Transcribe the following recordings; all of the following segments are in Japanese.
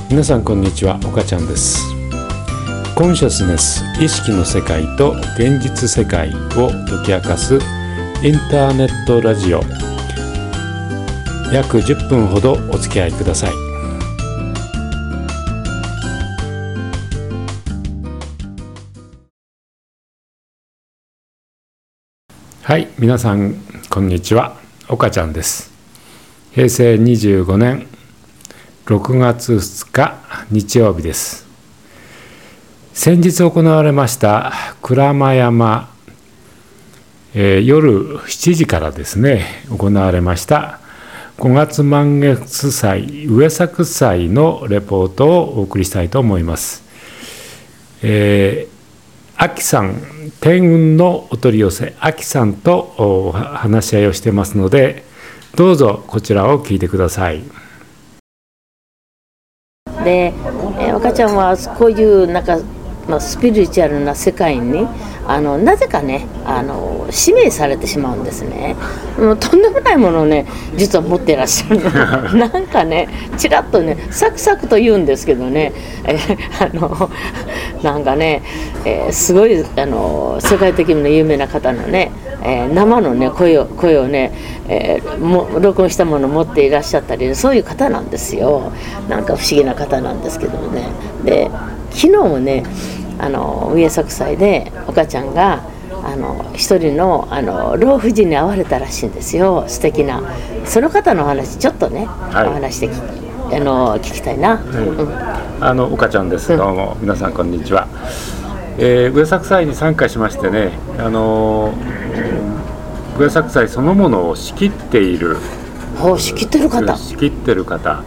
皆さんこんにちは、岡ちゃんです。コンシャスネス、意識の世界と現実世界を解き明かすインターネットラジオ、約10分ほどお付き合いください。はい、皆さんこんにちは、岡ちゃんです。平成25年6月2日日曜日です。先日行われました鞍馬山、夜7時からですね行われました5月満月祭上作祭のレポートをお送りしたいと思います。あきさん、天運のお取り寄せあきさんと話し合いをしてますので、どうぞこちらを聞いてください。 で、岡ちゃんはこういうなんか、スピリチュアルな世界になぜかね指名されてしまうんですね。とんでもないものをね実は持っていらっしゃるのなんかねちらっとねサクサクと言うんですけどね、なんかね、すごい世界的に有名な方のね、生のね声をね、録音したものを持っていらっしゃったり、そういう方なんですよ。なんか不思議な方なんですけどもね。で昨日もね上作祭で岡ちゃんが一人の老婦人に会われたらしいんですよ。素敵なその方のお話ちょっとね、はい、お話で聞きたいな、 岡ちゃんです。どうも、皆さんこんにちは。上作祭に参加しましてね、上作祭そのものを仕切っている仕切ってる方、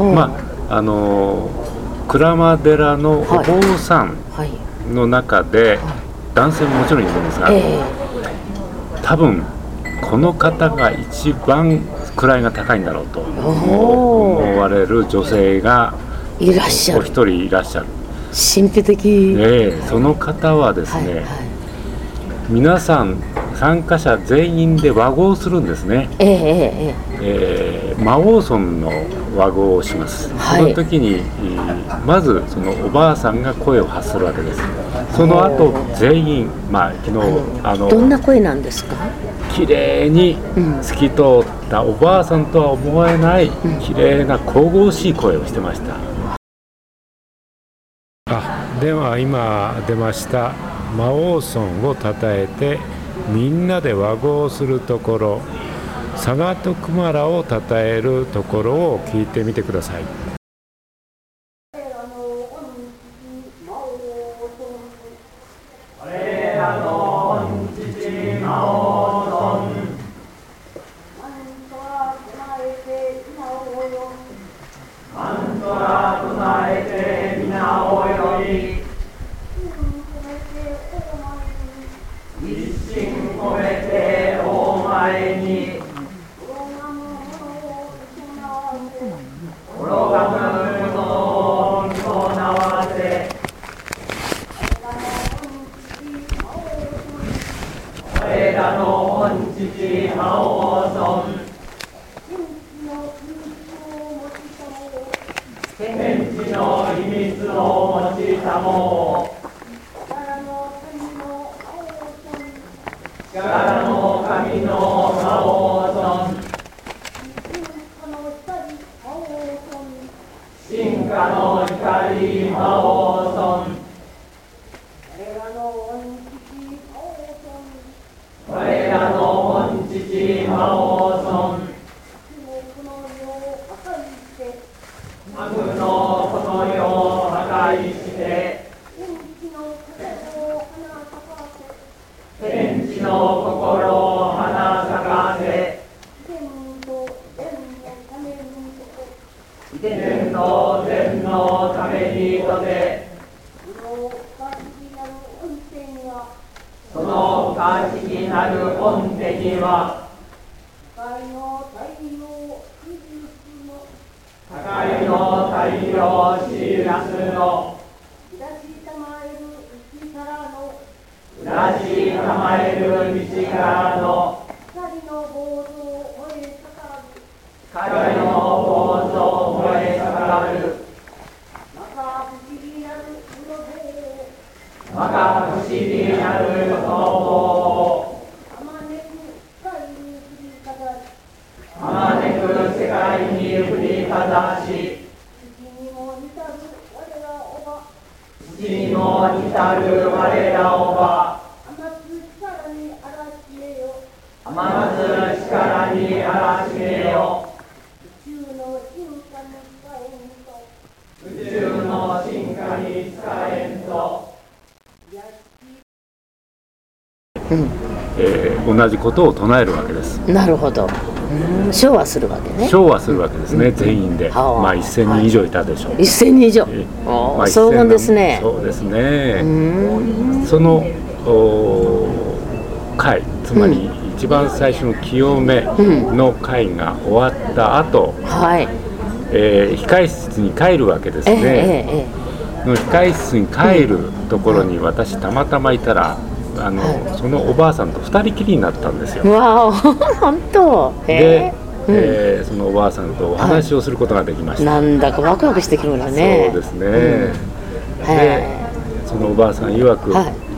鞍馬寺のお坊さんの中で、男性ももちろんいるんですが、多分この方が一番位が高いんだろうと思われる女性がいらっしゃる。 お一人いらっしゃる。 神秘的。 その方はですね、皆さん参加者全員で和合するんですね。魔王村の和合をします。その時にまずそのおばあさんが声を発するわけです。その後全員、昨日どんな声なんですか？ 綺麗に透き通ったおばあさんとは思えない綺麗な神々しい声をしてました。では今出ました魔王村をたたえてみんなで和合するところ、サガトクマラをたたえるところを聞いてみてください。 彼の構造を燃え盛るあまねく世界に振りかざし、土にも至る我らおば、余つ力にあらしめよ。宇宙の進化に使えんと。 同じことを唱えるわけです。 なるほど。唱和するわけね。 唱和するわけですね、全員で。まあ1000人以上いたでしょう。 1000人以上。荘厳ですね。 そうですね。その会、つまり一番最初の清めの会が終わった後、控室に帰るわけですね。控室に帰るところに私たまたまいたら、そのおばあさんと2人きりになったんですよ。 わお、本当。 で、そのおばあさんとお話をすることができました。 なんだかワクワクしてくるわね。 そうですね。で、そのおばあさん曰く、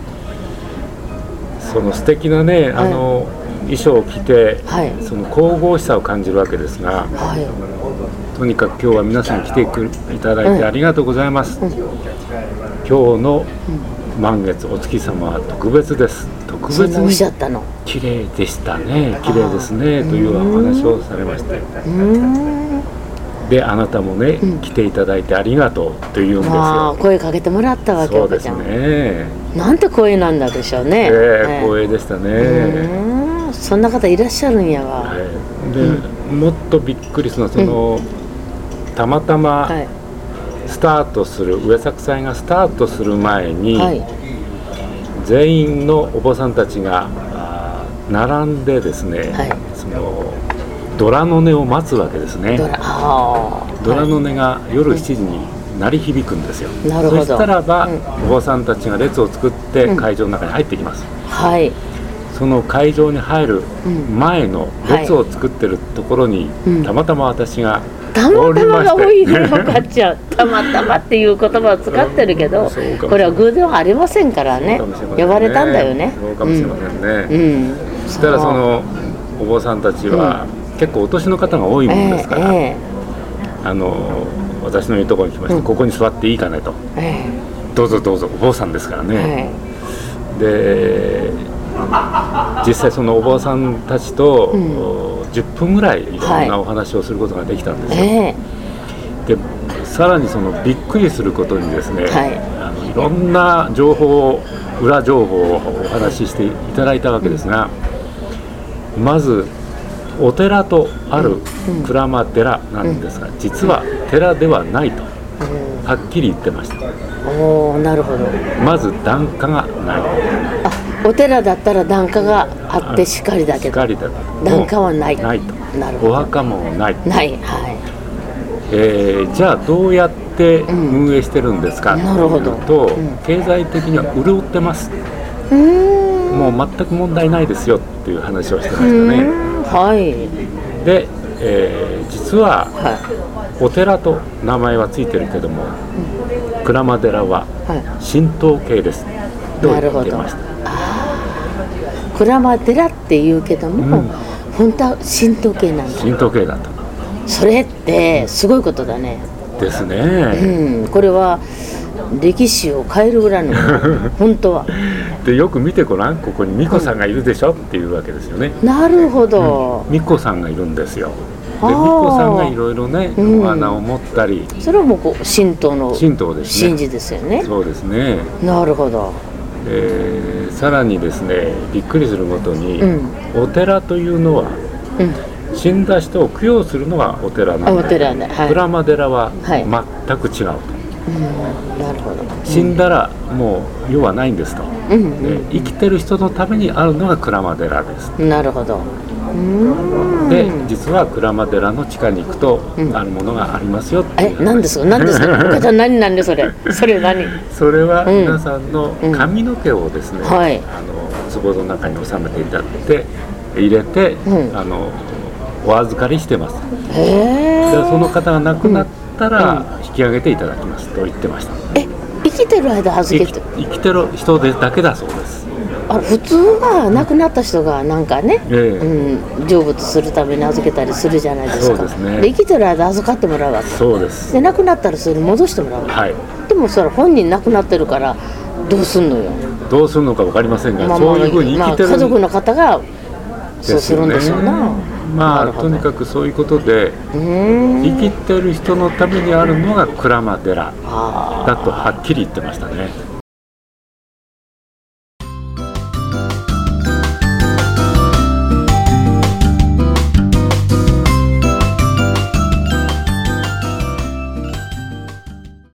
その素敵なね、衣装を着て、その神々しさを感じるわけですが、とにかく今日は皆さん来ていただいてありがとうございます。今日の満月お月様は特別です。特別に綺麗でしたね。綺麗ですねというお話をされまして、であなたもね、来ていただいてありがとうと言うんですよ。 声かけてもらったわけですね。 なんて声なんだでしょうね。 光栄でしたね。 そんな方いらっしゃるんやわ。 でもっとびっくりするのはたまたまスタートする上作祭がスタートする前に、全員のお坊さんたちが並んでですね、そのドラの音を待つわけですね。ドラの音が夜7時に鳴り響くんですよ。そしたらば、お坊さんたちが列を作って会場の中に入ってきます。その会場に入る前の列を作ってるところに、たまたま私がたまたまが多いのかっちゃう。たまたまっていう言葉を使ってるけど、これは偶然はありませんからね。呼ばれたんだよね。 そうかもしれませんね。そしたらそのお坊さんたちは結構お年の方が多いものですから、私のいるところに来まして、ここに座っていいかねと。どうぞどうぞ、お坊さんですからね。で実際そのお坊さんたちと10分ぐらいいろんなお話をすることができたんですよ。でさらにそのびっくりすることにですね、いろんな情報、裏情報をお話ししていただいたわけですが、まずお寺とある鞍馬寺なんですが、実は寺ではないとはっきり言ってました。 なるほど。 まず檀家がない。 お寺だったら檀家があってしかりだけど、檀家はないと。 お墓もない。 ない。 じゃあどうやって運営してるんですかというと、経済的には潤ってます。もう全く問題ないですよっていう話をしてましたね。で、実はお寺と名前はついてるけども、鞍馬寺は神道系ですと言ってました。 鞍馬寺って言うけども、本当は神道系なんだ。 神道系だと。 それってすごいことだね。 ですね。 これは歴史を変えるぐらいの本当は。 でよく見てごらん、ここに巫女さんがいるでしょっていうわけですよね。 なるほど。 巫女さんがいるんですよ。で巫女さんがいろいろね、お花を持ったり。 それはもう神道の神事ですよね。 そうですね。 なるほど。 さらにですね、びっくりすることに、お寺というのは、死んだ人を供養するのがお寺なんで、鞍馬寺は全く違うと。 なるほど。 死んだらもう世はないんですと。生きてる人のためにあるのが鞍馬寺です。 なるほど。 で実は鞍馬寺の地下に行くと、あるものがありますよっていう。 何ですか。何ですか。お母ちゃん何なんでそれ。それ何。 それは皆さんの髪の毛をですね、壺の中に収めていただいて入れて、お預かりしてます。でその方が亡くなったら引き上げていただきますと言ってました。 生きてる間預けて。 生きてる人だけだそうです。 普通は亡くなった人がなんかね、成仏するために預けたりするじゃないですか。 そうですね。 で生きてる間預かってもらうわけ。 そうです。 で亡くなったらそれ戻してもらうわけ、はい、でもそれ本人亡くなってるからどうすんのよ。 どうするのか分かりませんが、そういうふうに生きてる、 家族の方がそうするんでしょうな。 とにかくそういうことで生きてる人のためにあるのが鞍馬寺だとはっきり言ってましたね。